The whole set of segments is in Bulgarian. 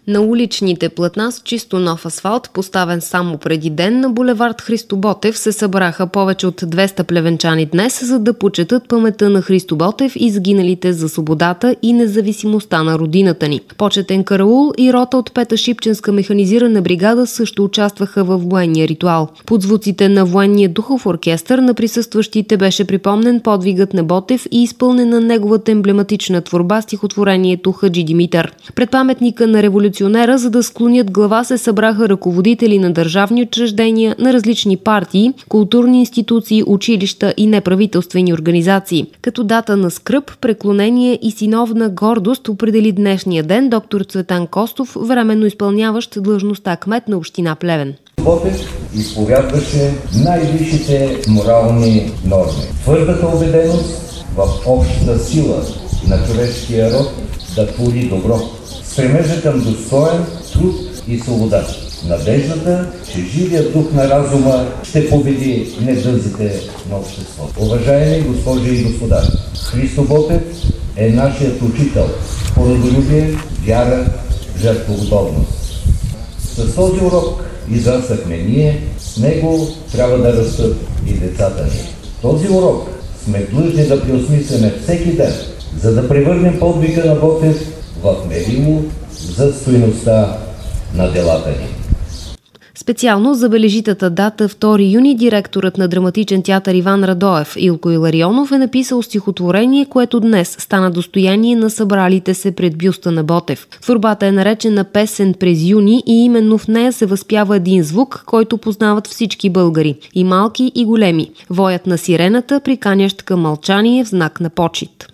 На уличните платна с чисто нов асфалт, поставен само преди ден на булевард Христо Ботев, се събраха повече от 200 плевенчани днес, за да почетат паметта на Христо Ботев и загиналите за свободата и независимостта на родината ни. Почетен караул и рота от 5-та Шипченска механизирана бригада също участваха във военния ритуал. Под звуците на военния духов оркестър на присъстващите беше припомнен подвигът на Ботев и изпълнена неговата емблематична творба стихотворението Хаджи Димитър. Пред паметника на революционера, за да склонят глава, се събраха ръководители на държавни учреждения, на различни партии, културни институции, училища и неправителствени организации. Като дата на скръб, преклонение и синовна гордост определи днешния ден доктор Цветан Костов, временно изпълняващ длъжността кмет на община Плевен. Ботев изповядваше най-висшите морални норми. Твърдата убеденост в общата сила на човешкия род да твори добро. Стремежа към достоен труд и свобода. Надеждата, че живият дух на разума ще победи недъзите на обществото. Уважаеми госпожи и господа, Христо Ботев е нашият учител по родолюбие, вяра, жертвоготовност. С този урок израстахме ние, с него трябва да растат и децата ни. Този урок сме длъжни да преосмисляме всеки ден, за да превърнем подвига на Ботев в мерило за стойността на делата ни. Специално за бележитата дата 2 юни директорът на драматичен театър Иван Радоев Илко Иларионов е написал стихотворение, което днес стана достояние на събралите се пред бюста на Ботев. Творбата е наречена Песен през юни и именно в нея се възпява един звук, който познават всички българи – и малки, и големи. Воят на сирената, приканящ към мълчание в знак на почит.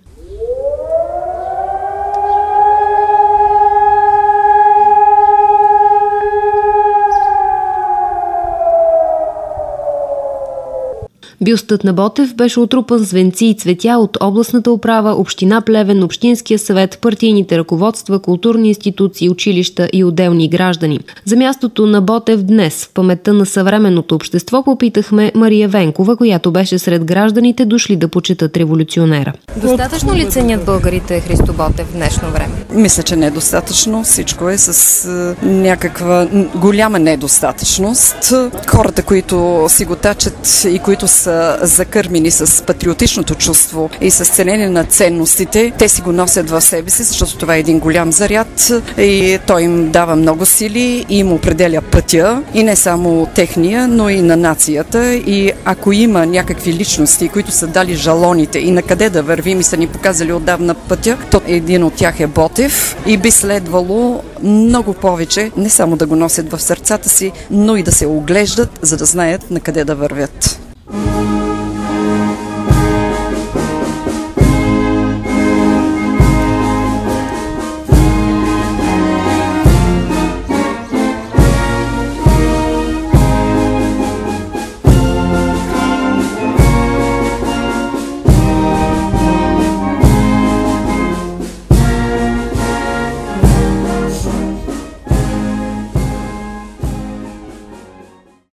Бюстът на Ботев беше отрупан с венци и цветя от областната управа, община Плевен, общинския съвет, партийните ръководства, културни институции, училища и отделни граждани. За мястото на Ботев днес, в паметта на съвременното общество, попитахме Мария Венкова, която беше сред гражданите, дошли да почетат революционера. Достатъчно ли ценят българите Христо Ботев в днешно време? Мисля, че недостатъчно. Всичко е с някаква голяма недостатъчност. Хората, които си го тачат и които са закърмени с патриотичното чувство и с ценение на ценностите, те си го носят в себе си, защото това е един голям заряд и той им дава много сили и им определя пътя, и не само техния, но и на нацията. И ако има някакви личности, които са дали жалоните и на къде да вървим и са ни показали отдавна пътя, то един от тях е Ботев и би следвало много повече не само да го носят в сърцата си, но и да се оглеждат, за да знаят на къде да вървят.